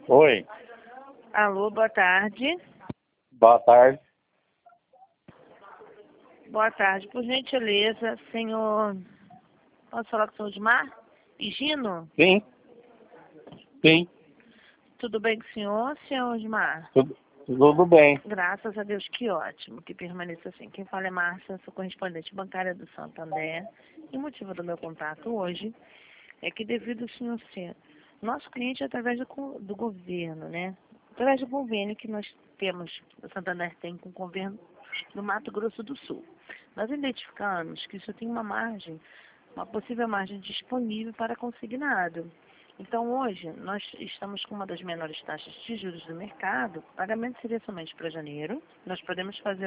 Oi, Alô, boa tarde. boa tarde. Boa tarde. Por gentileza, senhor... Posso falar com o senhor Osmar? Higino? Sim, sim, Tudo bem com o senhor Osmar? tudo bem. Graças a Deus, que ótimo, que permaneça assim. Quem fala é Márcia, sou correspondente bancária do Santander. E o motivo do meu contato hoje é que devido ao senhor ser nosso cliente através do governo, né? Através do convênio que nós temos, o Santander tem com o governo do Mato Grosso do Sul. Nós identificamos que isso tem uma possível margem disponível para consignado. Então, hoje, nós estamos com uma das menores taxas de juros do mercado. O pagamento seria somente para janeiro. Nós podemos fazer